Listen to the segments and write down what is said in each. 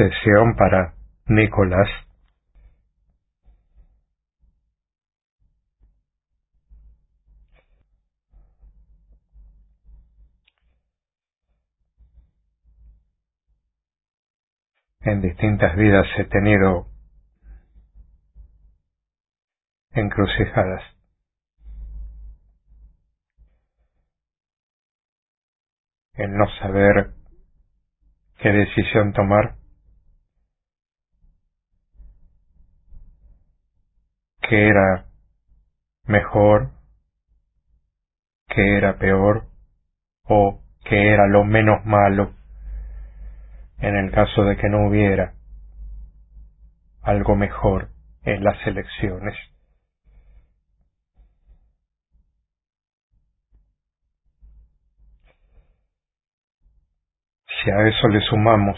Sesión para Nicolás. En distintas vidas he tenido encrucijadas. El no saber qué decisión tomar, qué era mejor, qué era peor o qué era lo menos malo en el caso de que no hubiera algo mejor en las elecciones. Si a eso le sumamos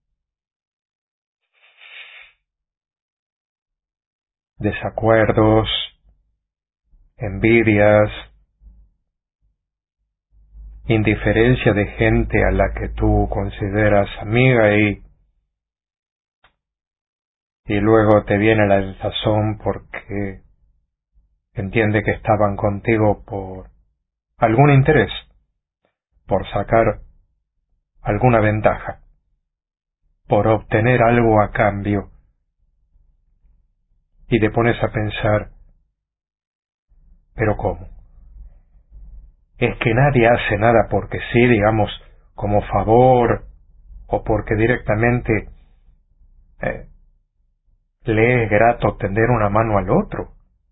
desacuerdos, envidias, indiferencia de gente a la que tú consideras amiga y luego te viene la desazón porque entiende que estaban contigo por algún interés, por sacar alguna ventaja, por obtener algo a cambio, y te pones a pensar, ¿pero cómo? Es que nadie hace nada porque sí, digamos, como favor, o porque directamente le es grato tender una mano al otro.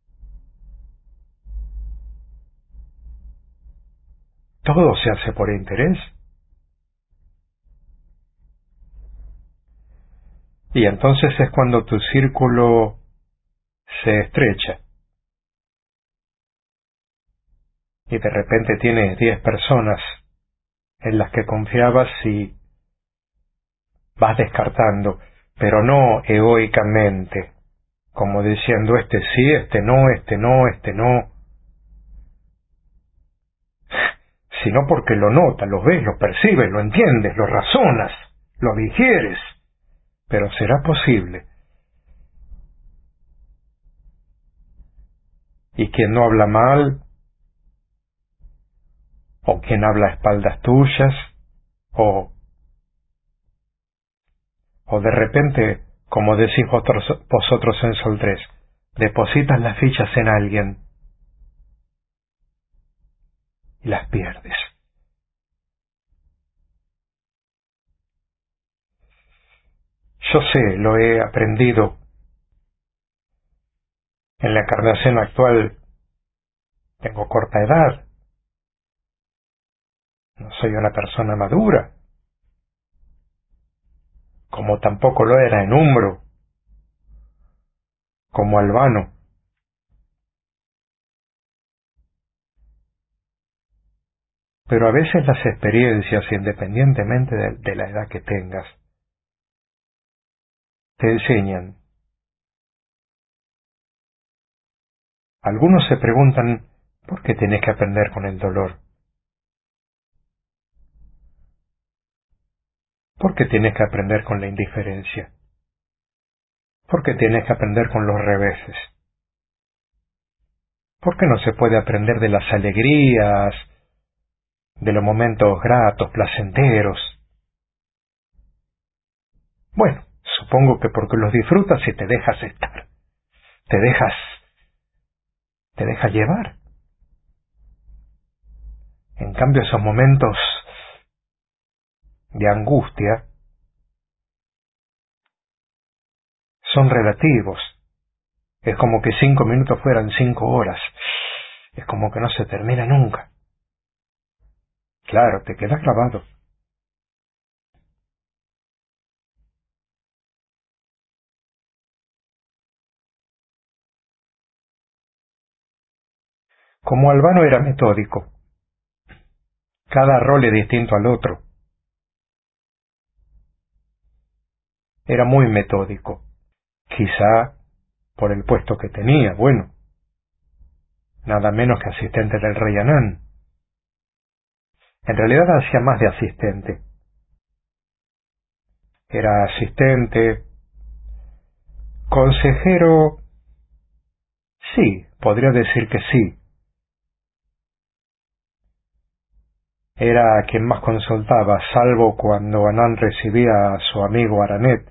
Todo se hace por interés. Y entonces es cuando tu círculo se estrecha. Y de repente tienes 10 personas en las que confiabas y vas descartando, pero no egoicamente, como diciendo este sí, este no, este no, este no, sino porque lo notas, lo ves, lo percibes, lo entiendes, lo razonas, lo digieres. Pero ¿será posible? ¿Y quien no habla mal? ¿O quien habla a espaldas tuyas? ¿O de repente, como decís vosotros en Sol 3, depositas las fichas en alguien y las pierdes? Yo sé, lo he aprendido en la encarnación actual. Tengo corta edad, no soy una persona madura, como tampoco lo era en Umbro, como Albano. Pero a veces las experiencias, independientemente de la edad que tengas, te enseñan. Algunos se preguntan, ¿por qué tienes que aprender con el dolor? ¿Por qué tienes que aprender con la indiferencia? ¿Por qué tienes que aprender con los reveses? ¿Por qué no se puede aprender de las alegrías, de los momentos gratos, placenteros? Bueno, supongo que porque los disfrutas y te dejas estar, te dejas llevar. En cambio, esos momentos de angustia son relativos. Es como que 5 minutos fueran 5 horas. Es como que no se termina nunca. Claro, te quedas grabado. Como Albano era metódico, cada rol es distinto al otro. Era muy metódico. Quizá por el puesto que tenía, bueno, nada menos que asistente del rey Anán. En realidad hacía más de asistente. Era asistente, consejero, sí, podría decir que sí. Era a quien más consultaba, salvo cuando Anand recibía a su amigo Aranet.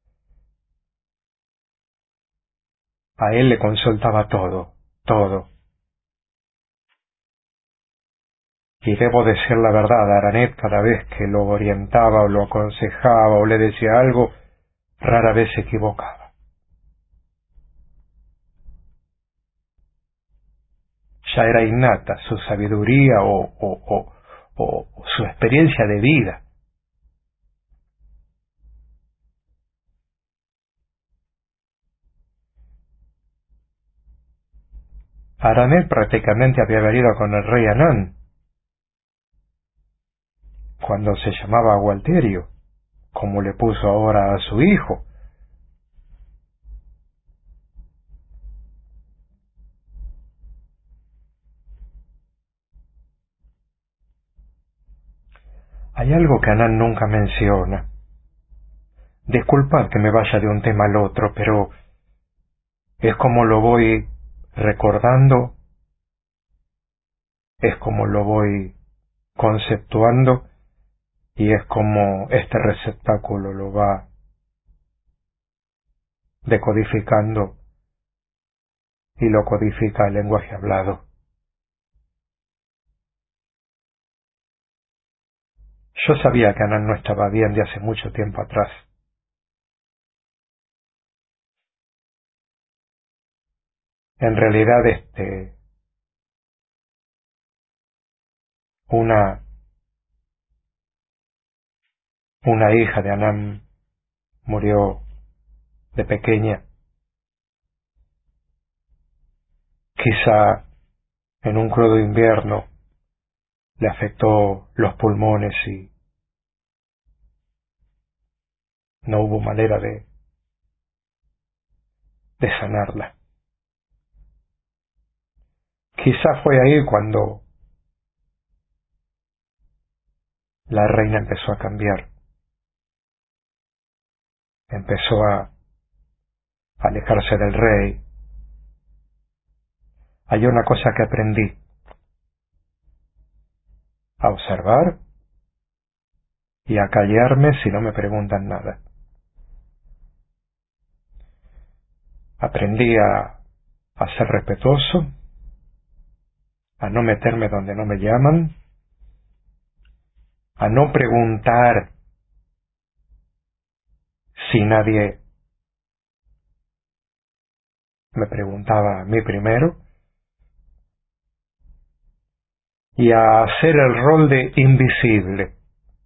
A él le consultaba todo, todo. Y debo decir la verdad, Aranet cada vez que lo orientaba o lo aconsejaba o le decía algo, rara vez se equivocaba. Ya era innata su sabiduría o su experiencia de vida. Aranet prácticamente había venido con el rey Anand cuando se llamaba Gualterio, como le puso ahora a su hijo. Hay algo que Anand nunca menciona. Disculpad que me vaya de un tema al otro, pero es como lo voy recordando, es como lo voy conceptuando y es como este receptáculo lo va decodificando y lo codifica el lenguaje hablado. Yo sabía que Anand no estaba bien de hace mucho tiempo atrás. En realidad, una hija de Anand murió de pequeña, quizá en un crudo invierno le afectó los pulmones y no hubo manera de sanarla. Quizá fue ahí cuando la reina empezó a cambiar, empezó a alejarse del rey. Hay una cosa que aprendí: a observar y a callarme si no me preguntan nada. Aprendí a ser respetuoso, a no meterme donde no me llaman, a no preguntar si nadie me preguntaba a mí primero, y a hacer el rol de invisible.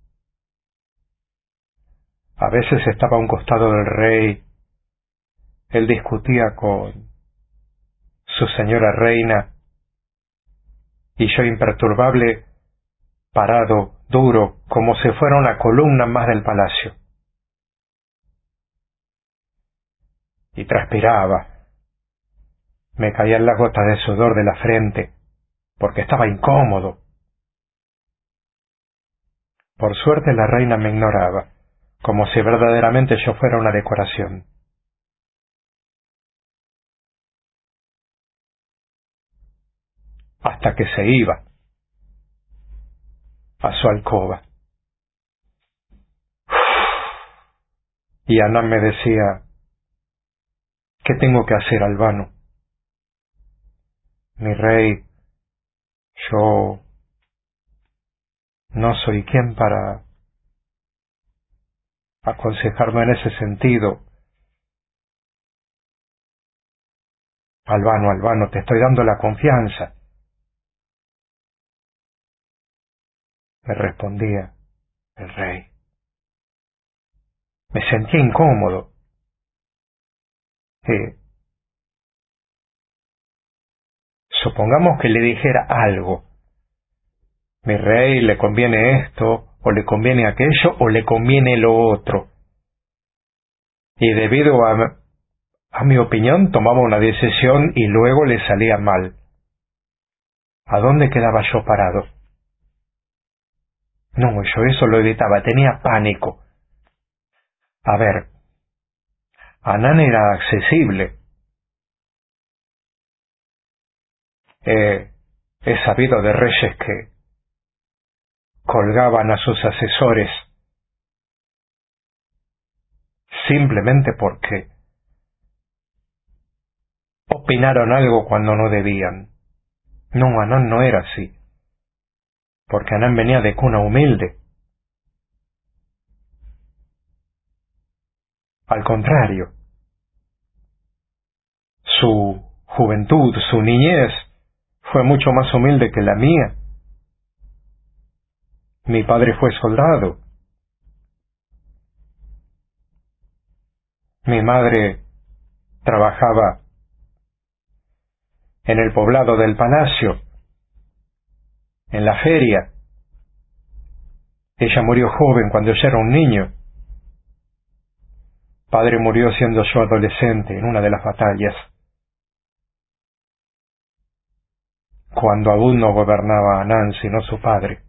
A veces estaba a un costado del rey, él discutía con su señora reina, y yo imperturbable, parado, duro, como si fuera una columna más del palacio. Y transpiraba, me caían las gotas de sudor de la frente, porque estaba incómodo. Por suerte la reina me ignoraba, como si verdaderamente yo fuera una decoración. Hasta que se iba a su alcoba. Y Ana me decía: ¿qué tengo que hacer, Albano? Mi rey, yo no soy quien para aconsejarme en ese sentido. Albano, Albano, te estoy dando la confianza, me respondía el rey. Me sentía incómodo. Supongamos que le dijera algo. Mi rey, le conviene esto, o le conviene aquello, o le conviene lo otro. Y debido a mi opinión tomaba una decisión y luego le salía mal. ¿A dónde quedaba yo parado? No, yo eso lo evitaba, tenía pánico. A ver, Anán era accesible. He sabido de reyes que colgaban a sus asesores simplemente porque opinaron algo cuando no debían. No, Anán no era así, porque Anán venía de cuna humilde. Al contrario, su juventud, su niñez, fue mucho más humilde que la mía. Mi padre fue soldado. Mi madre trabajaba en el poblado del palacio, en la feria. Ella murió joven cuando yo era un niño. Padre murió siendo yo adolescente en una de las batallas, cuando aún no gobernaba Anán sino su padre.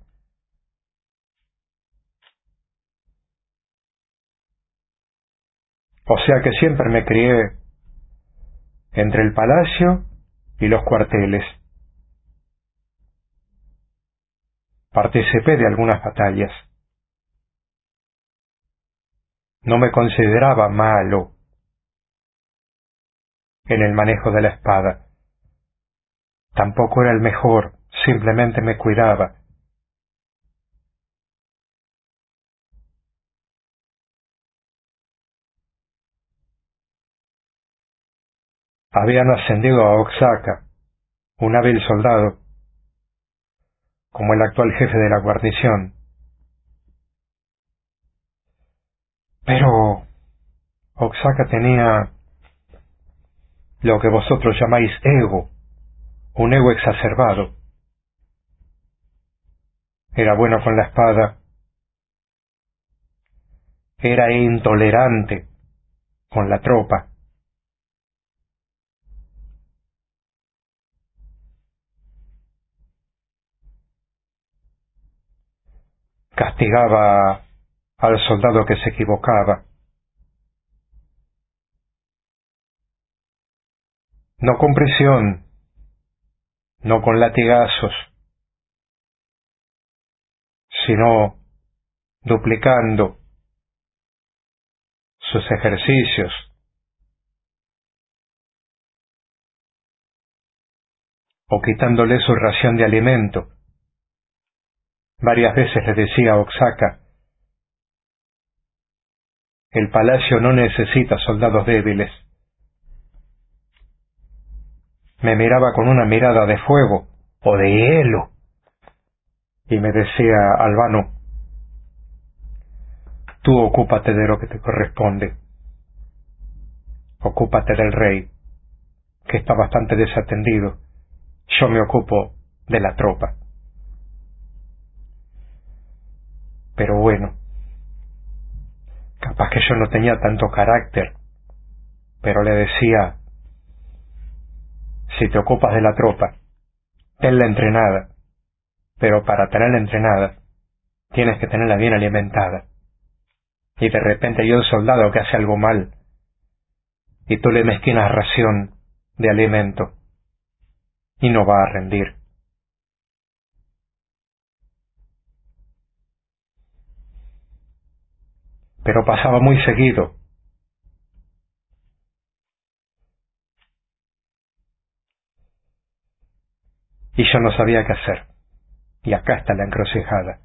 O sea que siempre me crié entre el palacio y los cuarteles. Participé de algunas batallas. No me consideraba malo en el manejo de la espada. Tampoco era el mejor, simplemente me cuidaba. Habían ascendido a Oaxaca, un hábil soldado, como el actual jefe de la guarnición. Pero Oaxaca tenía lo que vosotros llamáis ego, un ego exacerbado. Era bueno con la espada, era intolerante con la tropa. Castigaba al soldado que se equivocaba. No con prisión, no con latigazos, sino duplicando sus ejercicios o quitándole su ración de alimento. Varias veces le decía a Oaxaca, el palacio no necesita soldados débiles. Me miraba con una mirada de fuego o de hielo y me decía, Albano, tú ocúpate de lo que te corresponde. Ocúpate del rey, que está bastante desatendido. Yo me ocupo de la tropa. Pero bueno, capaz que yo no tenía tanto carácter, pero le decía, si te ocupas de la tropa, tenla entrenada, pero para tenerla entrenada, tienes que tenerla bien alimentada. Y de repente hay un soldado que hace algo mal, y tú le mezquinas ración de alimento, y no va a rendir. Pero pasaba muy seguido. Y yo no sabía qué hacer. Y acá está la encrucijada.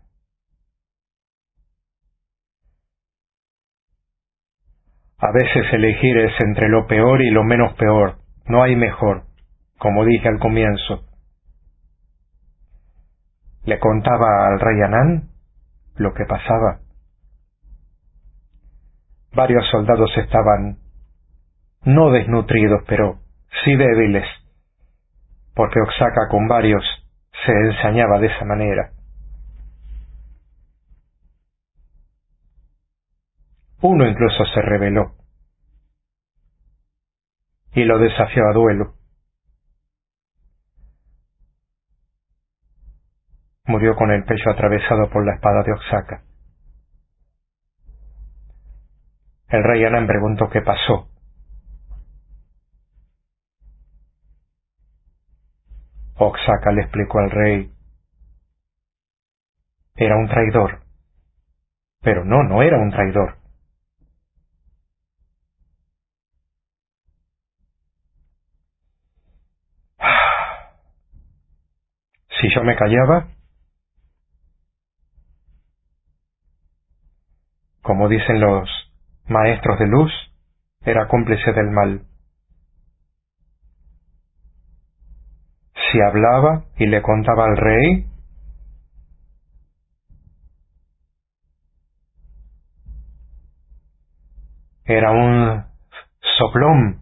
A veces elegir es entre lo peor y lo menos peor. No hay mejor, como dije al comienzo. Le contaba al rey Anán lo que pasaba. Varios soldados estaban no desnutridos, pero sí débiles, porque Oaxaca con varios se ensañaba de esa manera. Uno incluso se rebeló y lo desafió a duelo. Murió con el pecho atravesado por la espada de Oaxaca. El rey Anán preguntó qué pasó. Oaxaca le explicó al rey: era un traidor. Pero no era un traidor. Si yo me callaba, como dicen los maestros de luz, era cómplice del mal. Si hablaba y le contaba al rey, era un soplón,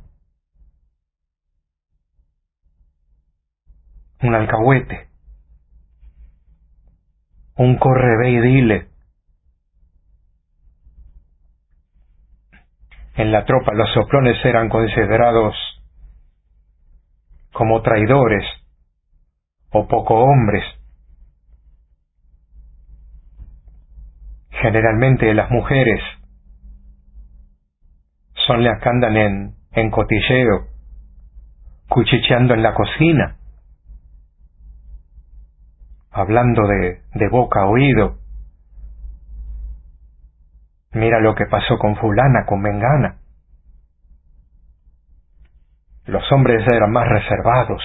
un alcahuete, un corre ve y dile. En la tropa los soplones eran considerados como traidores o poco hombres. Generalmente las mujeres son las que andan en cotilleo, cuchicheando en la cocina, hablando de boca a oído. Mira lo que pasó con fulana, con mengana. Los hombres eran más reservados.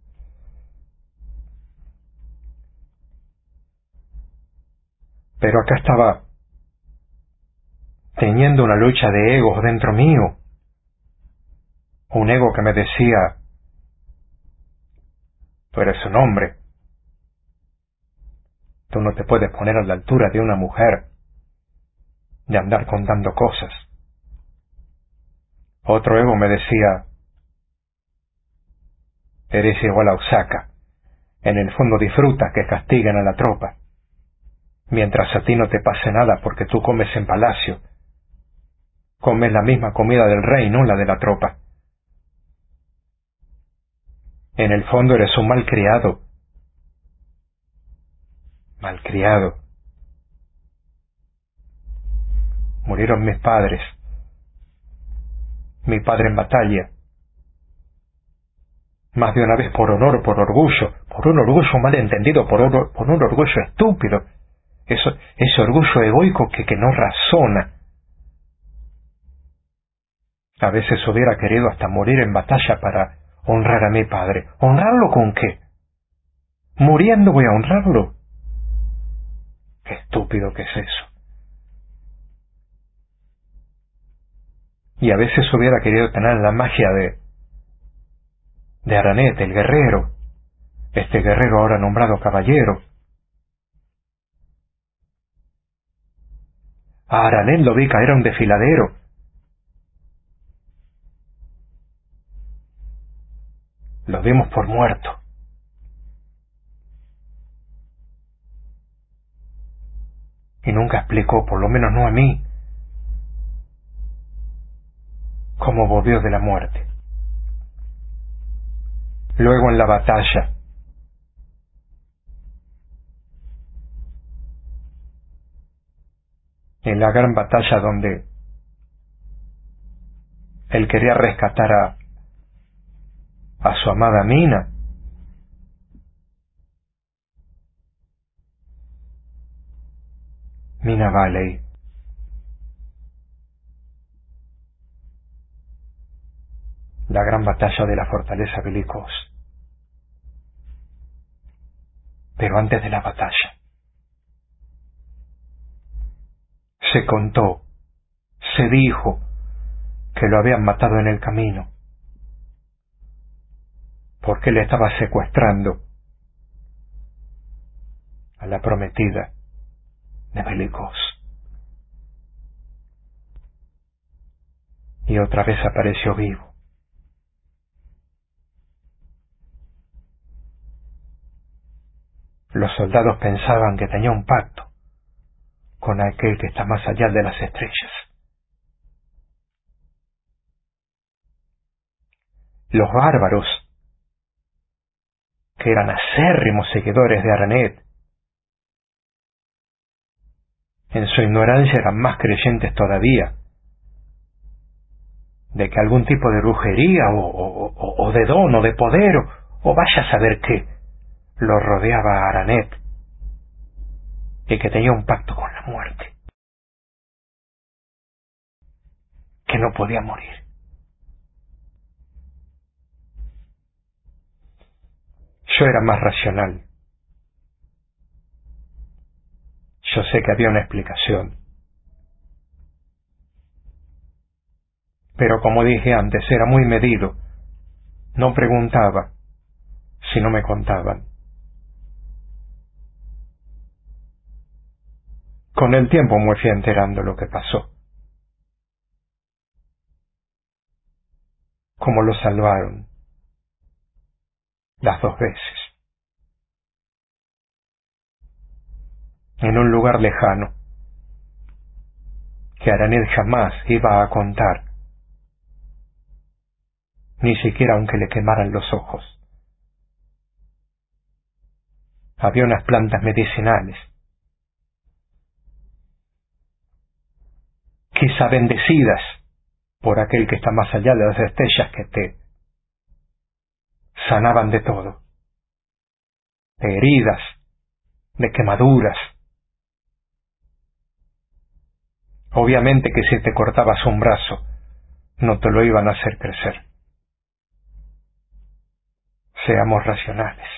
Pero acá estaba teniendo una lucha de egos dentro mío. Un ego que me decía: tú eres un hombre. Tú no te puedes poner a la altura de una mujer, de andar contando cosas. Otro ego me decía: eres igual a Oaxaca. En el fondo disfrutas que castiguen a la tropa, mientras a ti no te pase nada porque tú comes en palacio. Comes la misma comida del rey, no la de la tropa. En el fondo eres un malcriado. Malcriado. Murieron mis padres. Mi padre en batalla. Más de una vez por honor, por orgullo, por un orgullo mal entendido, por un orgullo estúpido. Ese orgullo egoico que no razona. A veces hubiera querido hasta morir en batalla para honrar a mi padre. ¿Honrarlo con qué? ¿Muriendo voy a honrarlo? Qué estúpido que es eso. Y a veces hubiera querido tener la magia de Aranet, el guerrero. Este guerrero ahora nombrado caballero. A Aranet lo vi caer a un desfiladero. Lo dimos por muerto. Y nunca explicó, por lo menos no a mí, cómo volvió de la muerte. Luego en la batalla, en la gran batalla donde él quería rescatar a su amada Mina, Mina Valley. La gran batalla de la fortaleza Belicos. Pero antes de la batalla, se contó, se dijo que lo habían matado en el camino, porque él estaba secuestrando a la prometida de Belicos. Y otra vez apareció vivo. Los soldados pensaban que tenía un pacto con aquel que está más allá de las estrellas. Los bárbaros, que eran acérrimos seguidores de Aranet, en su ignorancia eran más creyentes todavía, de que algún tipo de brujería o de don o de poder o vaya a saber qué lo rodeaba a Aranet y que tenía un pacto con la muerte, que no podía morir. Yo era más racional. Yo sé que había una explicación. Pero como dije antes, era muy medido. No preguntaba si no me contaban. Con el tiempo me fui enterando lo que pasó. Cómo lo salvaron. Las 2 veces. En un lugar lejano. Que Aranet jamás iba a contar. Ni siquiera aunque le quemaran los ojos. Había unas plantas medicinales. Quizá bendecidas por aquel que está más allá de las estrellas, que te sanaban de todo. De heridas, de quemaduras. Obviamente que si te cortabas un brazo, no te lo iban a hacer crecer. Seamos racionales.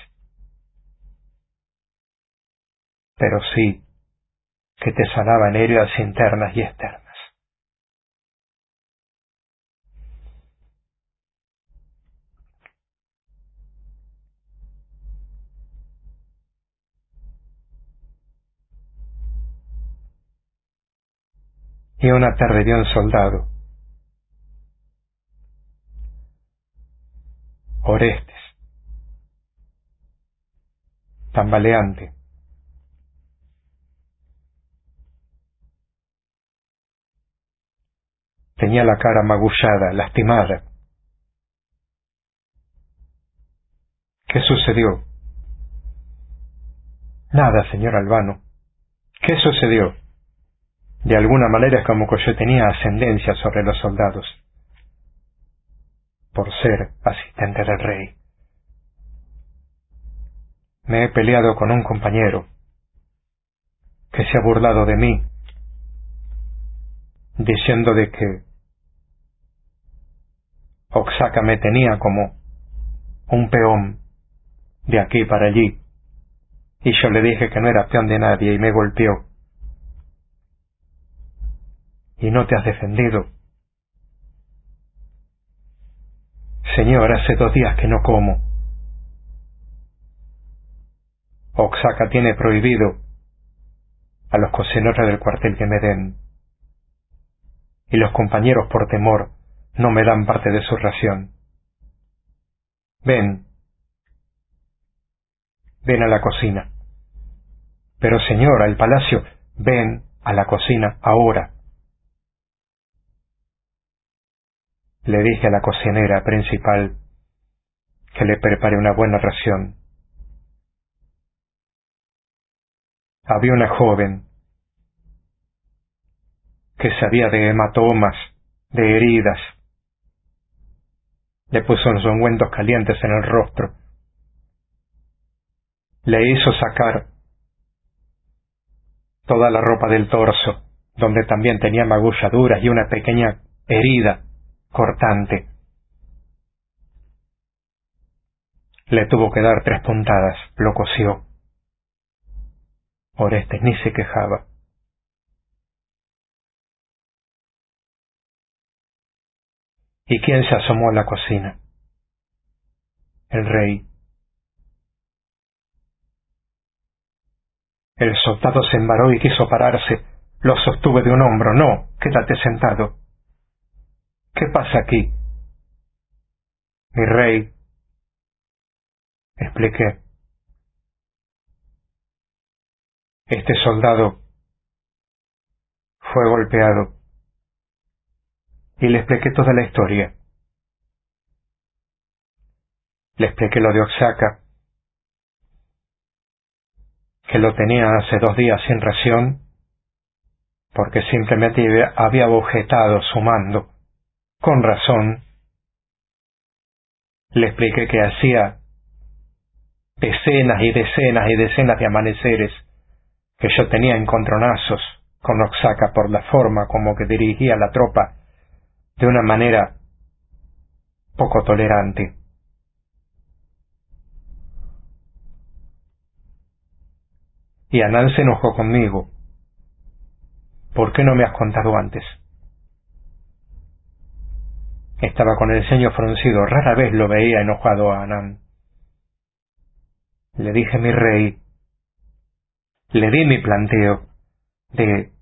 Pero sí que te sanaban heridas internas y externas. Y una tarde vi a un soldado, Orestes, tambaleante. Tenía la cara magullada, lastimada. ¿Qué sucedió? Nada, señor Albano. ¿Qué sucedió? De alguna manera es como que yo tenía ascendencia sobre los soldados, por ser asistente del rey. Me he peleado con un compañero que se ha burlado de mí, diciendo de que Oaxaca me tenía como un peón de aquí para allí, y yo le dije que no era peón de nadie y me golpeó. ¿Y no te has defendido? Señor, hace 2 días que no como. Oaxaca tiene prohibido a los cocineros del cuartel que me den, y los compañeros por temor no me dan parte de su ración. Ven a la cocina. Pero señora, el palacio, ven a la cocina ahora. Le dije a la cocinera principal que le prepare una buena ración. Había una joven que sabía de hematomas, de heridas. Le puso unos ungüentos calientes en el rostro. Le hizo sacar toda la ropa del torso, donde también tenía magulladuras y una pequeña herida cortante. Le tuvo que dar 3 puntadas, lo cosió. Orestes ni se quejaba. ¿Y quién se asomó a la cocina? El rey. El soldado se embaró y quiso pararse. Lo sostuve de un hombro. No, quédate sentado. ¿Qué pasa aquí? Mi rey, expliqué. Este soldado fue golpeado. Y le expliqué toda la historia. Le expliqué lo de Oaxaca, que lo tenía hace 2 días sin ración, porque simplemente había objetado su mando Con razón. Le expliqué que hacía decenas y decenas y decenas de amaneceres que yo tenía encontronazos con Oaxaca por la forma como que dirigía la tropa de una manera poco tolerante. Y Anán se enojó conmigo. ¿Por qué no me has contado antes? Estaba con el ceño fruncido. Rara vez lo veía enojado a Anán. Le dije, mi rey, le di mi planteo de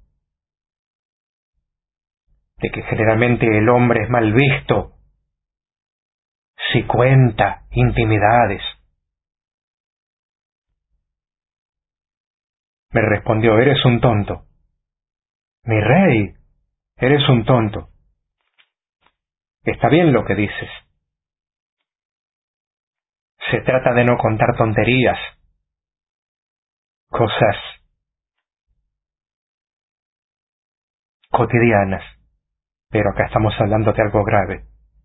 que generalmente el hombre es mal visto si cuenta intimidades. Me respondió, eres un tonto. Mi rey, eres un tonto. Está bien lo que dices. Se trata de no contar tonterías, cosas cotidianas, pero acá estamos hablando de algo grave.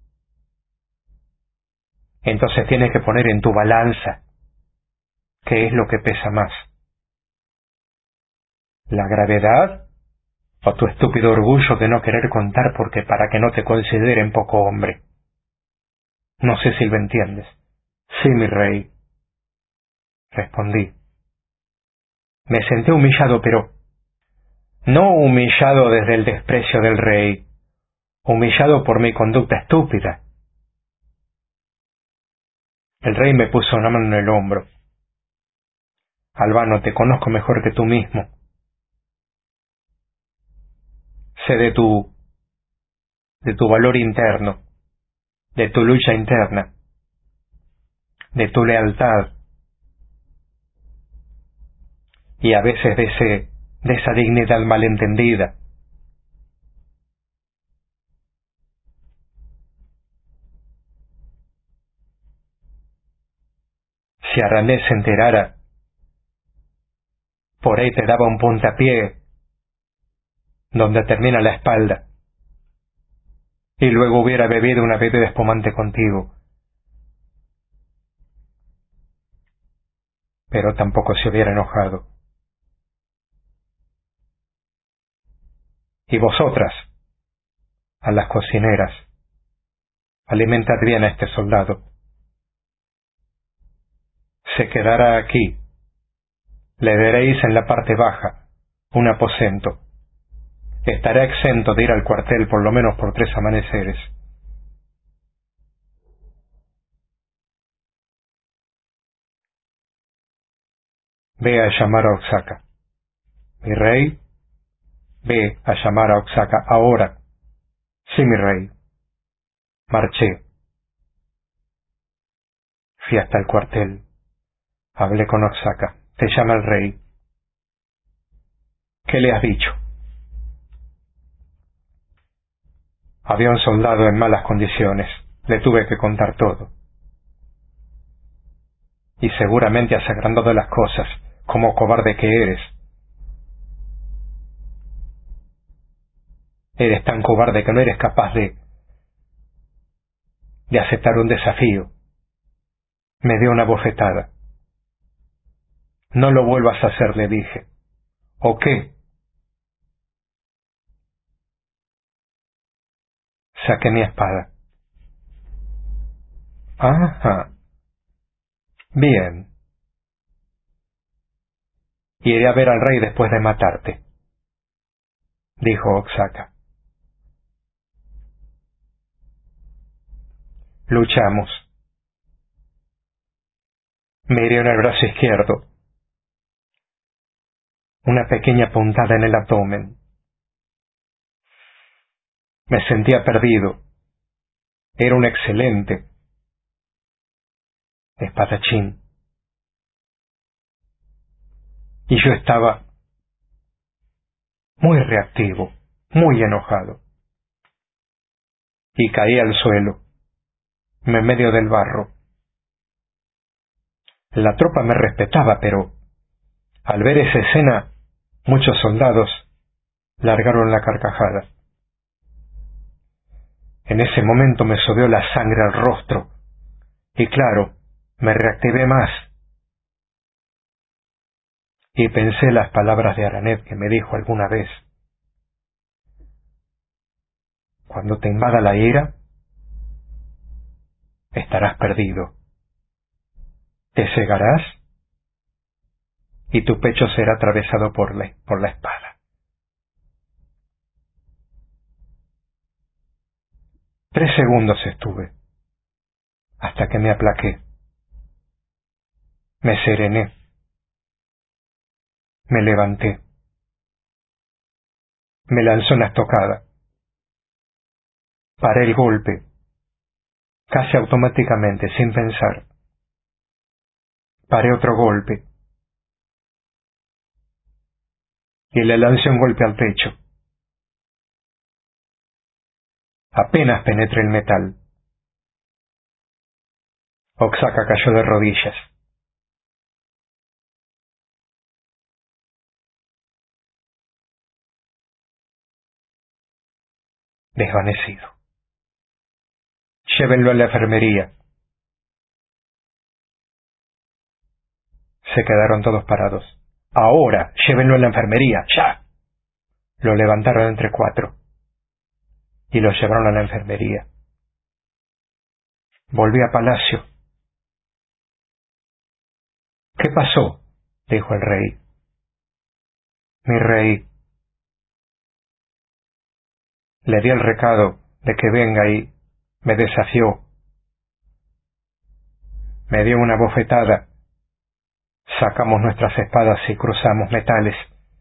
Entonces tienes que poner en tu balanza qué es lo que pesa más, la gravedad o tu estúpido orgullo de no querer contar porque para que no te consideren poco hombre. No sé si lo entiendes. Sí, mi rey, respondí. Me senté humillado, pero no humillado desde el desprecio del rey, humillado por mi conducta estúpida. El rey me puso una mano en el hombro. Albano, te conozco mejor que tú mismo. Sé de tu valor interno, de tu lucha interna, de tu lealtad y a veces de esa dignidad malentendida. Si Aranés se enterara, por ahí te daba un puntapié donde termina la espalda y luego hubiera bebido una bebida espumante contigo. Pero tampoco se hubiera enojado. Y vosotras, a las cocineras, alimentad bien a este soldado. Se quedará aquí. Le daréis en la parte baja un aposento. Estará exento de ir al cuartel por lo menos por 3 amaneceres. Ve a llamar a Oaxaca. Mi rey, ve a llamar a Oaxaca ahora. Sí, mi rey. Marché. Fui hasta el cuartel. Hablé con Oaxaca. Te llama el rey. ¿Qué le has dicho? Había un soldado en malas condiciones. Le tuve que contar todo. Y seguramente has agrandado las cosas, como cobarde que eres. Eres tan cobarde que no eres capaz de aceptar un desafío. Me dio una bofetada. No lo vuelvas a hacer, le dije. ¿O qué? Saqué mi espada. Ajá. Bien. Iré a ver al rey después de matarte, dijo Oaxaca. Luchamos. Me hirió en el brazo izquierdo. Una pequeña puntada en el abdomen. Me sentía perdido. Era un excelente espadachín. Y yo estaba muy reactivo, muy enojado. Y caí al suelo, en medio del barro. La tropa me respetaba, pero al ver esa escena, muchos soldados largaron la carcajada. En ese momento me subió la sangre al rostro, y claro, me reactivé más. Y pensé las palabras de Aranet que me dijo alguna vez: cuando te invada la ira, estarás perdido. Te cegarás y tu pecho será atravesado por la espada. 3 segundos estuve, hasta que me aplaqué. Me serené. Me levanté. Me lanzó una estocada. Paré el golpe, casi automáticamente, sin pensar. Paré otro golpe y le lancé un golpe al pecho. Apenas penetré el metal, Oaxaca cayó de rodillas. Desvanecido. Llévenlo a la enfermería. Se quedaron todos parados. Ahora, llévenlo a la enfermería, ya. Lo levantaron entre 4 y lo llevaron a la enfermería. Volví a palacio. ¿Qué pasó?, dijo el rey. Mi rey. Le di el recado de que venga y me desafió. Me dio una bofetada. Sacamos nuestras espadas y cruzamos metales.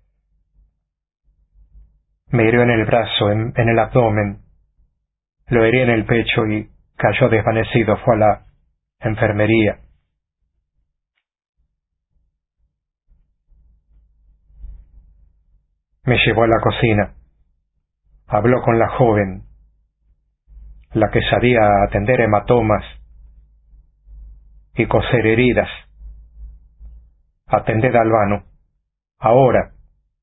Me hirió en el brazo, en el abdomen. Lo herí en el pecho y cayó desvanecido. Fue a la enfermería. Me llevó a la cocina. Habló con la joven, la que sabía atender hematomas y coser heridas. Atended a Albano. Ahora.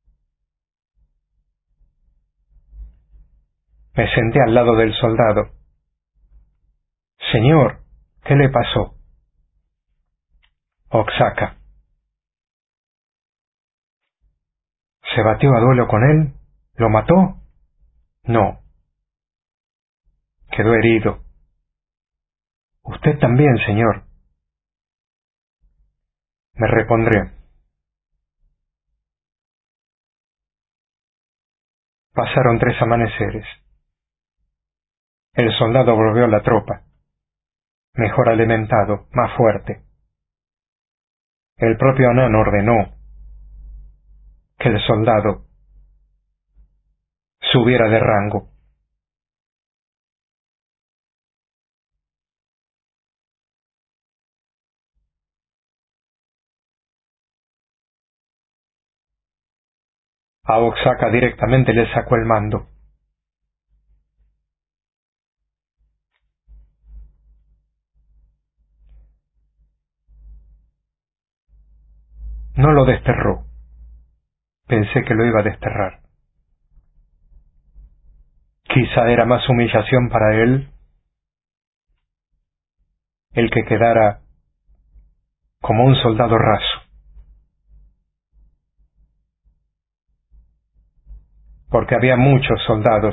Me senté al lado del soldado. Señor, ¿qué le pasó? Oaxaca. ¿Se batió a duelo con él? ¿Lo mató? No. Quedó herido. Usted también, señor. Me repondré. Pasaron 3 amaneceres. El soldado volvió a la tropa, mejor alimentado, más fuerte. El propio Anán ordenó que el soldado subiera de rango. A Oaxaca directamente le sacó el mando. No lo desterró. Pensé que lo iba a desterrar. Quizá era más humillación para él el que quedara como un soldado raso. Porque había muchos soldados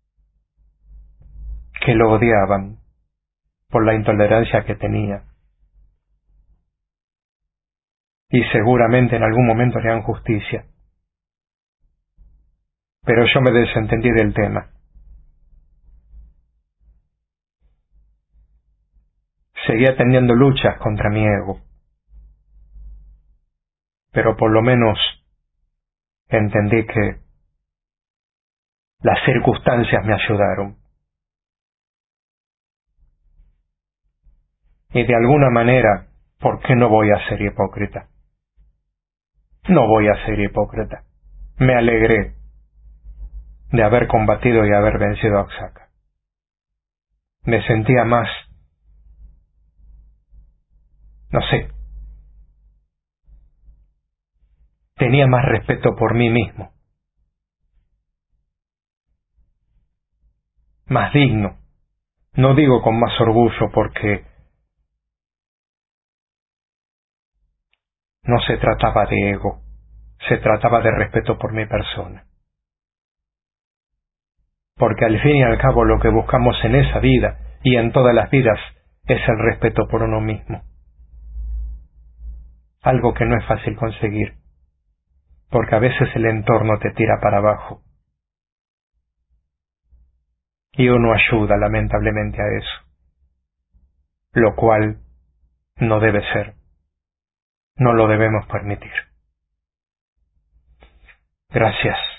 que lo odiaban por la intolerancia que tenía. Y seguramente en algún momento le harían justicia. Pero yo me desentendí del tema. Seguía teniendo luchas contra mi ego. Pero por lo menos entendí que las circunstancias me ayudaron. Y de alguna manera, ¿por qué no voy a ser hipócrita? No voy a ser hipócrita. Me alegré de haber combatido y haber vencido a Oaxaca. Me sentía más, no sé, tenía más respeto por mí mismo, más digno No digo con más orgullo porque no se trataba de ego, se trataba de respeto por mi persona. Porque al fin y al cabo lo que buscamos en esa vida y en todas las vidas es el respeto por uno mismo. Algo que no es fácil conseguir, porque a veces el entorno te tira para abajo. Y uno ayuda lamentablemente a eso, lo cual no debe ser, no lo debemos permitir. Gracias.